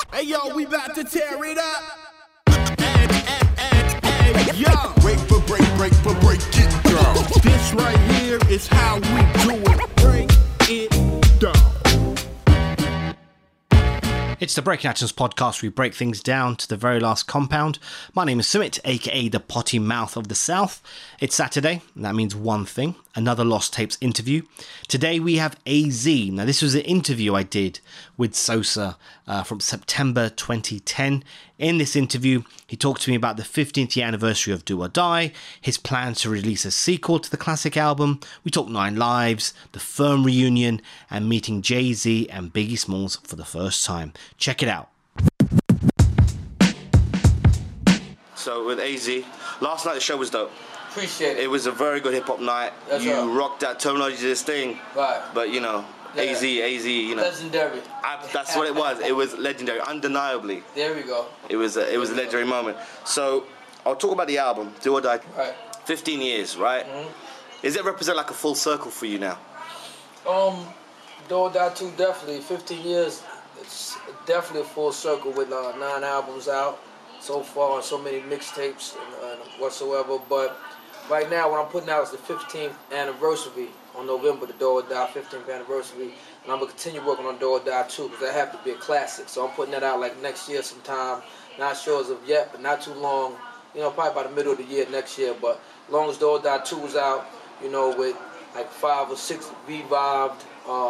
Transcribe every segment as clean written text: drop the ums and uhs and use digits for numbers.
Hey yo, we about to tear it up. Hey, yo. Break for break it down. This right here is how we do it. Break it down. It's the Breaking Atoms podcast. We break things down to the very last compound. My name is Sumit, aka the potty mouth of the South. It's Saturday, and that means one thing: another Lost Tapes interview. Today we have AZ. Now, this was an interview I did with Sosa from September 2010. In this interview, he talked to me about the 15th year anniversary of Do or Die, his plans to release a sequel to the classic album. We talked 9 Lives, the Firm reunion, and meeting Jay-Z and Biggie Smalls for the first time. Check it out. So with AZ, last night the show was dope. Appreciate it. It was a very good hip-hop night. That's you right. Rocked that terminology to this thing. Right. But, you know, Yeah. AZ, you know. Legendary. That's what it was. It was legendary, undeniably. There we go. It was a legendary moment. So, I'll talk about the album, Do or Die. Right. 15 years, right? Mm-hmm. Does it represent like a full circle for you now? Do or Die 2, definitely. 15 years, it's definitely a full circle with 9 albums out so far and so many mixtapes and whatsoever. But right now, what I'm putting out is the 15th anniversary on November, the Do or Die 15th anniversary. And I'm going to continue working on Do or Die 2 because that have to be a classic. So I'm putting that out like next year sometime. Not sure as of yet, but not too long. You know, probably by the middle of the year next year. But as long as Do or Die 2 is out, you know, with like 5 or 6 revived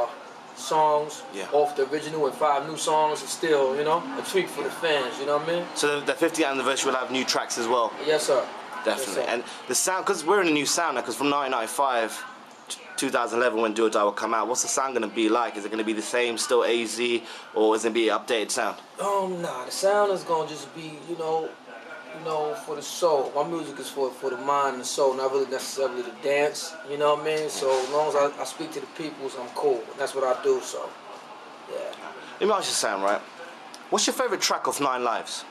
songs off the original and 5 new songs, it's still, you know, a treat for the fans, you know what I mean? So the 50th anniversary will have new tracks as well? Yes, sir. Definitely. Yes, sir. And the sound, because we're in a new sound now, because from 1995 to 2011 when Do or Die will come out, what's the sound going to be like? Is it going to be the same, still AZ, or is it going to be an updated sound? Nah, the sound is going to just be, you know, for the soul. My music is for the mind and the soul, not really necessarily the dance, you know what I mean? So as long as I speak to the peoples, I'm cool. That's what I do, so, yeah. Let me ask you, Sam, right? What's your favourite track of 9 Lives?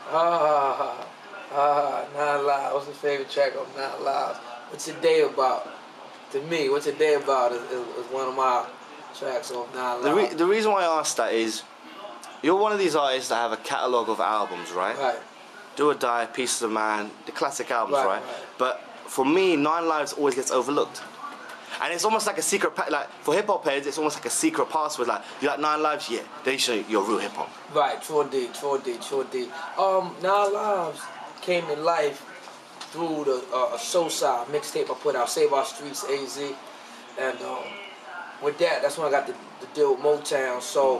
9 Lives. What's the favorite track of 9 Lives? What's Your Day About? To me, What's Your Day About is one of my tracks of 9 Lives. The reason why I asked that is, you're one of these artists that have a catalogue of albums, right? Right. Do or Die, Pieces of Man, the classic albums, right? Right. But for me, 9 Lives always gets overlooked. And it's almost like a secret, like for hip-hop heads, it's almost like a secret password, like, you like 9 Lives? Yeah, then you show you're real hip-hop. Right, true indeed. 9 Lives came to life through the a Sosa mixtape I put out, Save Our Streets, AZ. And with that's when I got the deal with Motown. So,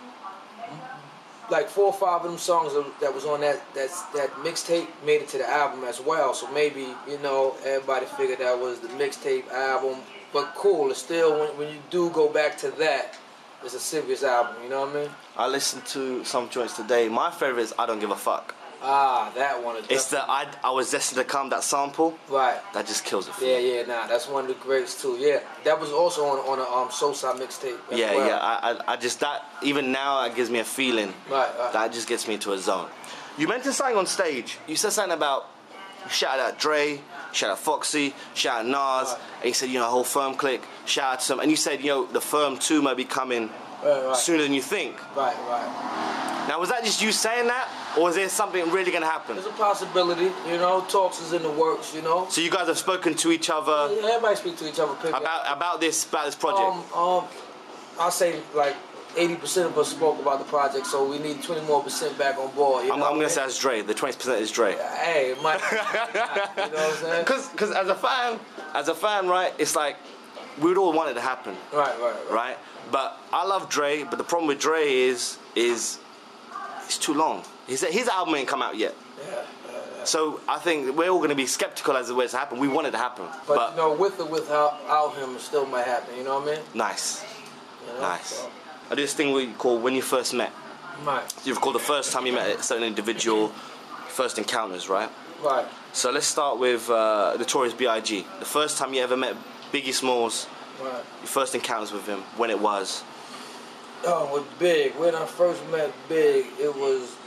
like 4 or 5 of them songs that was on that mixtape made it to the album as well. So maybe, you know, everybody figured that was the mixtape album. But cool, it's still, when you do go back to that, it's a serious album, you know what I mean? I listened to some joints today. My favourite is I Don't Give a Fuck. That one. It's the I Was Destined to Come, that sample. Right. That just kills it for me. Yeah, that's one of the greats too. Yeah, that was also on a Sosa mixtape. I just, that, even now, it gives me a feeling. Right. That just gets me into a zone. You mentioned something on stage. You said something about, you shouted out Dre, shout out Foxy, shout out Nas, Right. and you said, you know, whole Firm clique, shout out to some, and you said, you know, the Firm 2 might be coming sooner than you think. Right. Now, was that just you saying that, or is there something really going to happen? There's a possibility, you know. Talks is in the works, you know. So you guys have spoken to each other Yeah, everybody speak to each other. about this project? I'll say like 80% of us spoke about the project, so we need 20% more back on board. I'm going to say that's Dre. The 20% is Dre. Hey, it might. You know what I'm saying? Because as a fan, right, it's like, we'd all want it to happen. Right. But I love Dre, but the problem with Dre is it's too long. His album ain't come out yet. Yeah. So I think we're all going to be skeptical as to where it's happen. We want it to happen. But you know, with or without him, it still might happen. You know what I mean? Nice. You know? Nice. So, I do this thing we call When You First Met. right. So you recall the first time you met a certain individual, first encounters, right? Right. So let's start with Notorious B.I.G. The first time you ever met Biggie Smalls, Right. your first encounters with him, when it was? With Big, when I first met Big, it was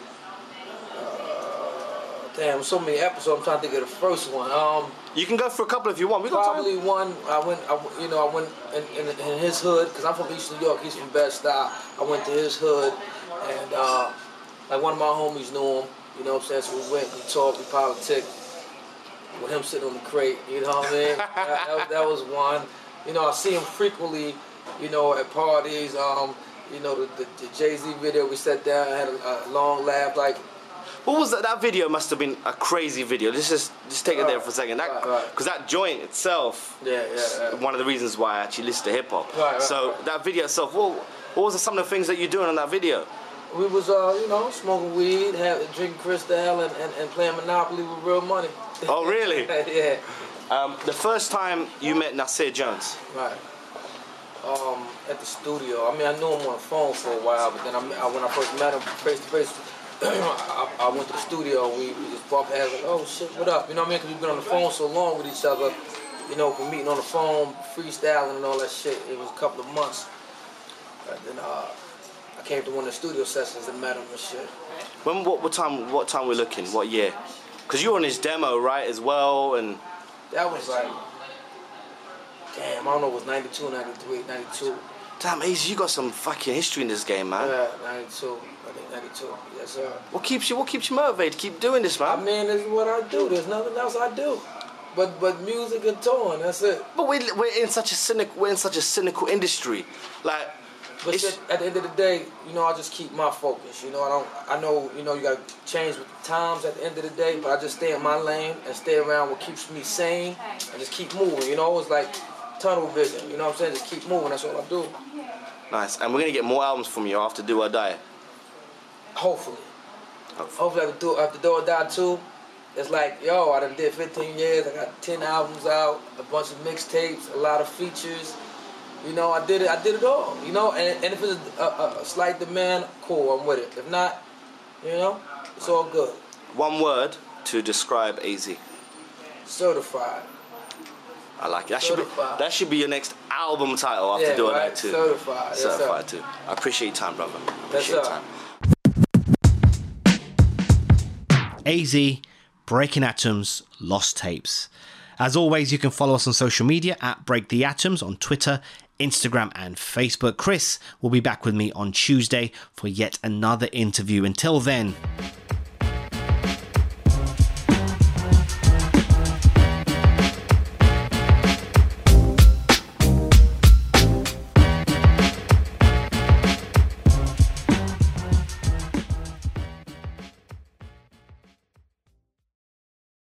damn, so many episodes. I'm trying to think of the first one. You can go for a couple if you want. We got Probably one. I went in his hood because I'm from East New York. He's from Bed-Stuy. I went to his hood, and like one of my homies knew him. You know what I'm saying? So we went, we talked, we politicked with him sitting on the crate. You know what I mean? that was one. You know, I see him frequently. You know, at parties. You know, the Jay-Z video, we sat down, had a long laugh. Like, what was that? That video must have been a crazy video. Let's just take it there for a second. Because that joint itself, one of the reasons why I actually listen to hip hop. So that video itself, what was some of the things that you're doing on that video? We was, you know, smoking weed, drinking Cristal, and playing Monopoly with real money. Oh, really? Yeah. The first time you met Nasir Jones? Right. At the studio. I mean, I knew him on the phone for a while, but then when I first met him face to face, I went to the studio and we just bumped heads like, oh shit, what up? You know what I mean? Because we've been on the phone so long with each other, you know, from meeting on the phone, freestyling and all that shit. It was a couple of months. And then I came to one of the studio sessions and met him and shit. What time we're looking? What year? Because you were on his demo, right, as well, and... That was like... Damn, I don't know, it was 92, 93, 92. Damn, AZ, you got some fucking history in this game, man. Yeah, 92. I think 92. Yes, sir. What keeps you motivated to keep doing this, man? I mean, this is what I do. There's nothing else I do. But music and touring, that's it. But we're in such a cynical industry. Like, but at the end of the day, you know, I just keep my focus. You know, I know, you know, you gotta change with the times at the end of the day, but I just stay in my lane and stay around what keeps me sane and just keep moving. You know, it's like tunnel vision, you know what I'm saying? Just keep moving, that's all I do. Nice. And we're gonna get more albums from you after Do or Die. Hopefully after Do or Die 2, it's like, yo, I done did 15 years, I got 10 albums out, a bunch of mixtapes, a lot of features. You know, I did it all, you know? And if it's a slight demand, cool, I'm with it. If not, you know, it's all good. One word to describe AZ. Certified. I like it. That should be your next album title after doing that too. Certified. Certified too. I appreciate your time, brother. Appreciate your time. AZ, Breaking Atoms, Lost Tapes. As always, you can follow us on social media at Break the Atoms on Twitter, Instagram and Facebook. Chris will be back with me on Tuesday for yet another interview. Until then,